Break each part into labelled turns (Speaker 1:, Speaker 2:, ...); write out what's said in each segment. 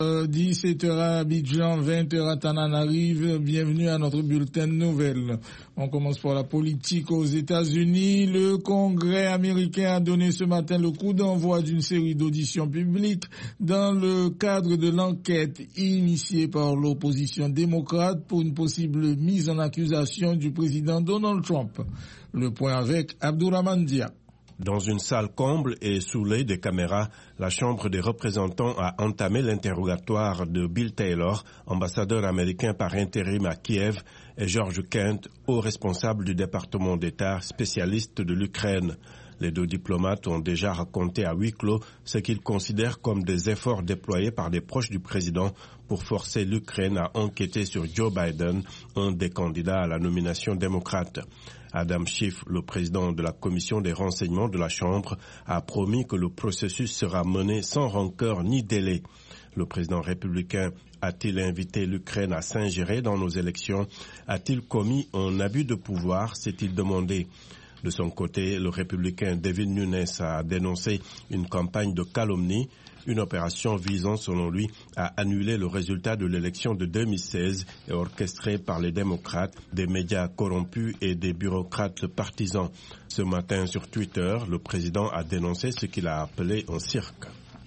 Speaker 1: 17h à Abidjan, 20h à Tananarive. Bienvenue à notre bulletin de nouvelles. On commence par la politique aux États-Unis. Le Congrès américain a donné ce matin le coup d'envoi d'une série d'auditions publiques dans le cadre de l'enquête initiée par l'opposition démocrate pour une possible mise en accusation du président Donald Trump. Le point avec Abdourahmane Dia.
Speaker 2: Dans une salle comble et sous l'œil des caméras, la Chambre des représentants a entamé l'interrogatoire de Bill Taylor, ambassadeur américain par intérim à Kiev, et George Kent, haut responsable du département d'État spécialiste de l'Ukraine. Les deux diplomates ont déjà raconté à huis clos ce qu'ils considèrent comme des efforts déployés par des proches du président pour forcer l'Ukraine à enquêter sur Joe Biden, un des candidats à la nomination démocrate. Adam Schiff, le président de la commission des renseignements de la Chambre, a promis que le processus sera mené sans rancœur ni délai. Le président républicain a-t-il invité l'Ukraine à s'ingérer dans nos élections? A-t-il commis un abus de pouvoir? S'est-il demandé. De son côté, le républicain David Nunes a dénoncé une campagne de calomnie, une opération visant, selon lui, à annuler le résultat de l'élection de 2016 et orchestrée par les démocrates, des médias corrompus et des bureaucrates partisans. Ce matin, sur Twitter, le président a dénoncé ce qu'il a appelé un cirque.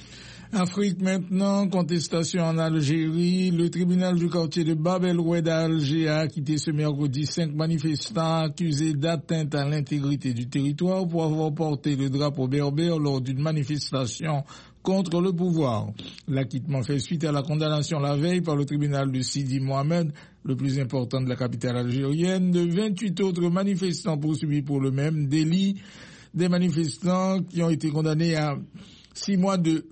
Speaker 1: Afrique maintenant, contestation en Algérie. Le tribunal du quartier de Bab el-Oued à Alger a acquitté ce mercredi 5 manifestants accusés d'atteinte à l'intégrité du territoire pour avoir porté le drapeau berbère lors d'une manifestation contre le pouvoir. L'acquittement fait suite à la condamnation la veille par le tribunal de Sidi Mohamed, le plus important de la capitale algérienne, de 28 autres manifestants poursuivis pour le même délit. Des manifestants qui ont été condamnés à 6 mois de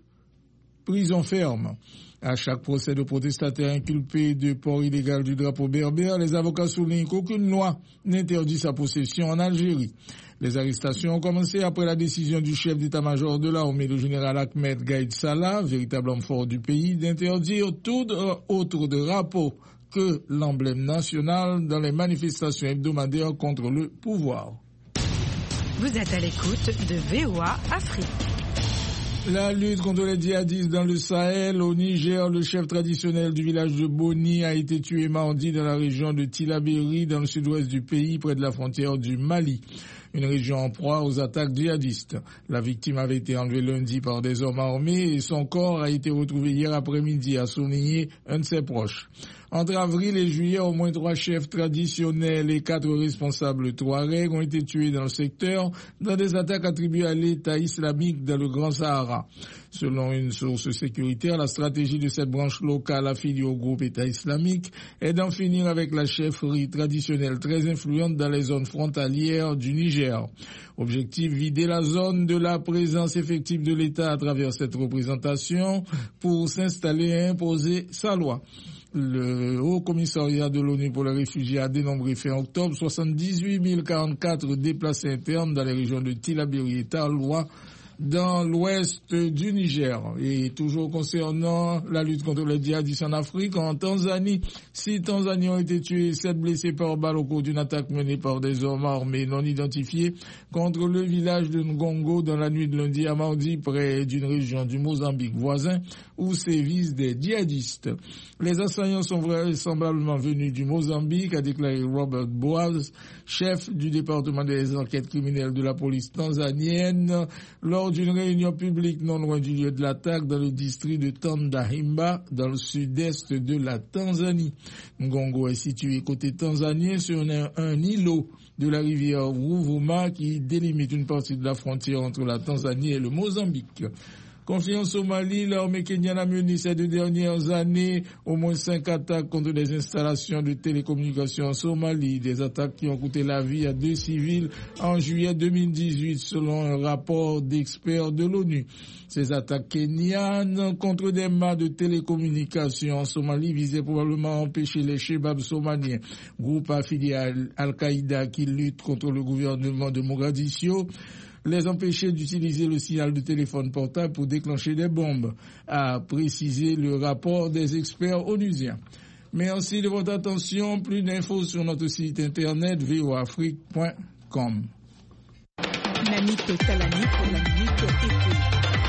Speaker 1: prison ferme. À chaque procès de protestataires inculpés de port illégal du drapeau berbère, les avocats soulignent qu'aucune loi n'interdit sa possession en Algérie. Les arrestations ont commencé après la décision du chef d'état-major de l'armée, le général Ahmed Gaïd Salah, véritable homme fort du pays, d'interdire tout autre drapeau que l'emblème national dans les manifestations hebdomadaires contre le pouvoir.
Speaker 3: Vous êtes à l'écoute de VOA Afrique.
Speaker 1: La lutte contre les djihadistes dans le Sahel. Au Niger, le chef traditionnel du village de Boni a été tué mardi dans la région de Tillabéri, dans le sud-ouest du pays, près de la frontière du Mali. Une région en proie aux attaques djihadistes. La victime avait été enlevée lundi par des hommes armés et son corps a été retrouvé hier après-midi, a souligné un de ses proches. Entre avril et juillet, au moins 3 chefs traditionnels et 4 responsables touaregs ont été tués dans le secteur dans des attaques attribuées à l'État islamique dans le Grand Sahara. Selon une source sécuritaire, la stratégie de cette branche locale affiliée au groupe État islamique est d'en finir avec la chefferie traditionnelle très influente dans les zones frontalières du Niger. Objectif, vider la zone de la présence effective de l'État à travers cette représentation pour s'installer et imposer sa loi. Le Haut Commissariat de l'ONU pour les réfugiés a dénombré fin octobre 78 044 déplacés internes dans les régions de Tillabéri et Taloua, dans l'ouest du Niger. Et toujours concernant la lutte contre les djihadistes en Afrique, en Tanzanie, 6 Tanzaniens ont été tués et 7 blessés par balle au cours d'une attaque menée par des hommes armés non identifiés contre le village de Ngongo dans la nuit de lundi à mardi, près d'une région du Mozambique voisin où sévissent des djihadistes. Les assaillants sont vraisemblablement venus du Mozambique, a déclaré Robert Boaz, chef du département des enquêtes criminelles de la police tanzanienne, lors d'une réunion publique non loin du lieu de l'attaque dans le district de Tandahimba, dans le sud-est de la Tanzanie. Ngongo est situé côté tanzanien sur un îlot de la rivière Ruvuma qui délimite une partie de la frontière entre la Tanzanie et le Mozambique. Conflit en Somalie, l'armée kenyane a mené ces 2 dernières années au moins 5 attaques contre des installations de télécommunications en Somalie, des attaques qui ont coûté la vie à 2 civils en juillet 2018 selon un rapport d'experts de l'ONU. Ces attaques kenyanes contre des mâts de télécommunications en Somalie visaient probablement à empêcher les Chebabs somaliens, groupe affilié à Al-Qaïda qui lutte contre le gouvernement de Mogadiscio, les empêcher d'utiliser le signal de téléphone portable pour déclencher des bombes, a précisé le rapport des experts onusiens. Merci de votre attention. Plus d'infos sur notre site internet voafrique.com.
Speaker 3: Namito Talani pour la minute été.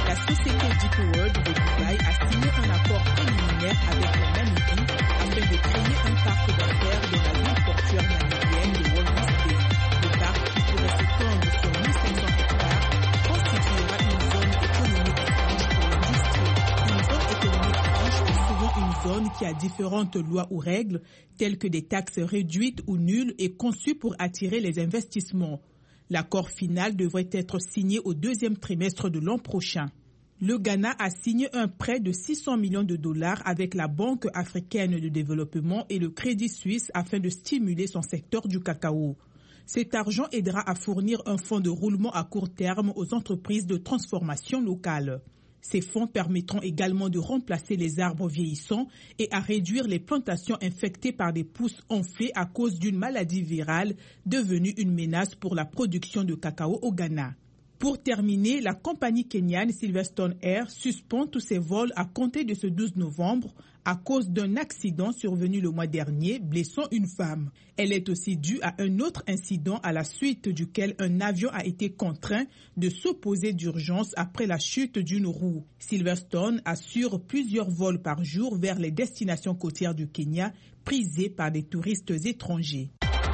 Speaker 4: La société Deep World de Dubaï a signé un accord préliminaire avec la Namibie afin de créer un parc d'affaires de la ville portuaire namibienne de Walvis Bay. Le parc, qui pourrait s'étendre sur 1500 hectares, constituera une zone économique franche pour l'industrie. Une zone économique franche est souvent une zone qui a différentes lois ou règles, telles que des taxes réduites ou nulles et conçues pour attirer les investissements. L'accord final devrait être signé au deuxième trimestre de l'an prochain. Le Ghana a signé un prêt de 600 millions de dollars avec la Banque africaine de développement et le Crédit Suisse afin de stimuler son secteur du cacao. Cet argent aidera à fournir un fonds de roulement à court terme aux entreprises de transformation locale. Ces fonds permettront également de remplacer les arbres vieillissants et à réduire les plantations infectées par des pousses enflées à cause d'une maladie virale devenue une menace pour la production de cacao au Ghana. Pour terminer, la compagnie kenyane Silverstone Air suspend tous ses vols à compter de ce 12 novembre à cause d'un accident survenu le mois dernier, blessant une femme. Elle est aussi due à un autre incident à la suite duquel un avion a été contraint de s'opposer d'urgence après la chute d'une roue. Silverstone assure plusieurs vols par jour vers les destinations côtières du Kenya, prisées par des touristes étrangers.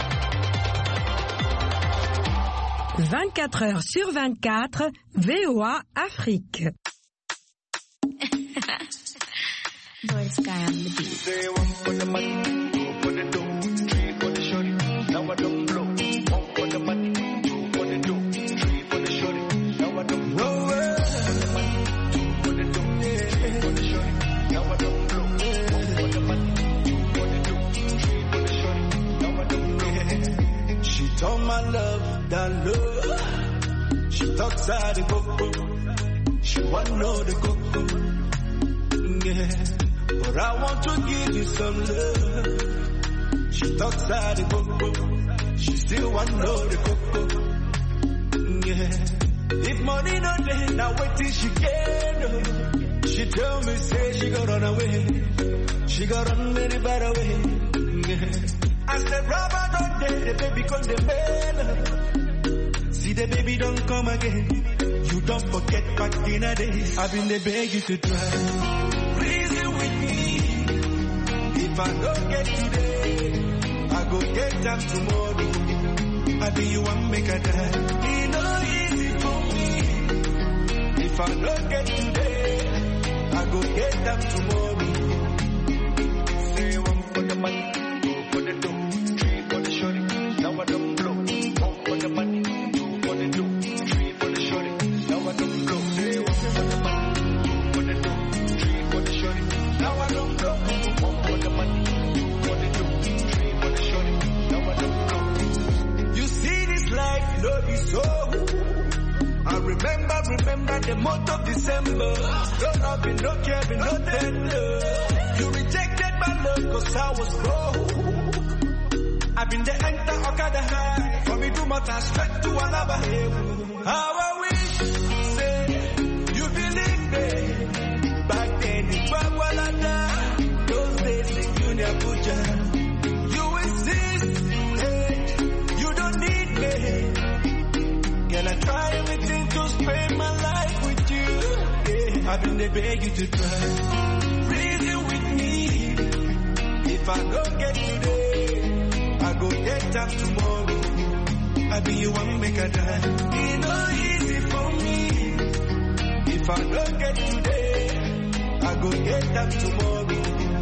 Speaker 3: 24 heures sur 24, VOA Afrique.
Speaker 5: Boy Sky on the beat.
Speaker 6: Say one for the money, two for the dough, three for the shorty. Now I don't blow. One for the money, two for the dough, three for the shorty. Now I don't blow. One for the money, two for the dough, three for the shorty. Now I don't blow. One for the money, two for the dough, three for the shorty. Now I don't blow. She told my love that love. She talks out the coco. She want know the coco. Yeah. But I want to give you some love. She talks out the coco. She still want to know the coco. Yeah. If money not there, now wait till she get. She tell me, say she got run away. She got run very bad away. Yeah. I said, rubber not there, the baby come the mail. See the baby don't come again. You don't forget back in the days. I've been the beg you to try. Reason with me. If I don't get today, I go get them tomorrow. I be you want make a die. It no easy for me. If I don't get today, I go get them tomorrow. Say one for the money, two for the dough, three for the shorty. Now I don't blow. One for the money, two for the dough, three for the shorty. Now I don't blow. Say one for the money, two for the dough, three for the shorty. Now I don't blow. One for the money, two for the dough, three for the shorty. Now I don't blow. You see this life, no be so. I remember the month of December. No loving, no caring, no tender. You rejected my love cause I was broke. I've been the enter Okada high. For me to matter straight to another. How I wish, say, you believe me. Back then in Bagwalada, those days in Junior Abuja. You insist, hey, you don't need me. Can I try everything to spend my life with you? Yeah, I've been the beg you to try. Reason with me. If I don't get today, I go get them tomorrow. I be you want make a die. It no easy for me. If I don't get today, I go get them tomorrow.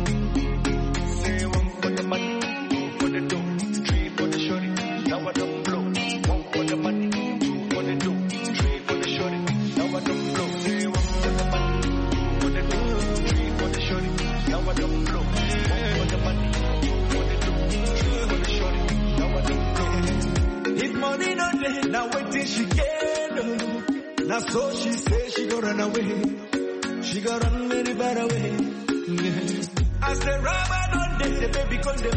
Speaker 6: Say one for the money, two for the dough, three for the shorty. Now I don't blow. One for the money, two for the dough, three for the shorty. Now I don't blow. Say one for the money, two for the dough, three for the shorty. Now I don't blow. One for the money, two for the dough, three for the shorty. Now I don't blow. If money not there, now wait till she get. Now so she say she go run away. She got run very bad away. Yeah. I said, Rama don't there, the baby come the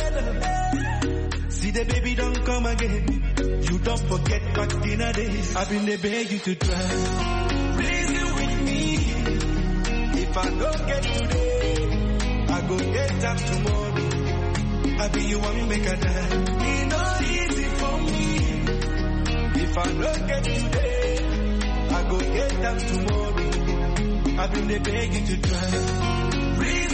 Speaker 6: bed. See the baby don't come again. You don't forget back in the days. I've been the beg you to try. Reason with me. If I don't get today, I go get them tomorrow. I be you want make a die. It no easy for me. If I don't get today, I go get them tomorrow. I've been begging to try.